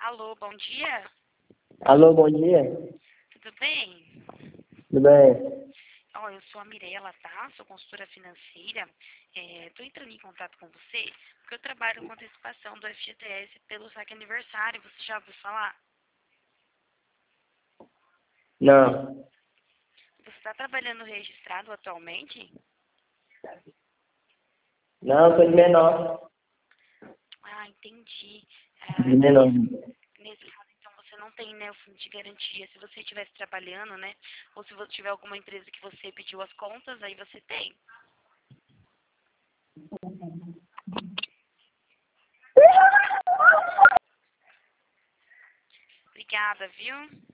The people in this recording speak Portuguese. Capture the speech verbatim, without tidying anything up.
Alô, bom dia. Alô, bom dia. Tudo bem? Tudo bem? Ó, eu sou a Mirela, tá? Sou consultora financeira. Estou entrando em contato com você porque eu trabalho com antecipação do F G T S pelo saque aniversário. Você já ouviu falar? Não. Você está trabalhando registrado atualmente? Não, sou de menor. Ah, entendi. De Ah, menor. nesse, nesse caso, então, você não tem, né, o fundo de garantia. Se você estivesse trabalhando, né, ou se você tiver alguma empresa que você pediu as contas, aí você tem. Obrigada, viu?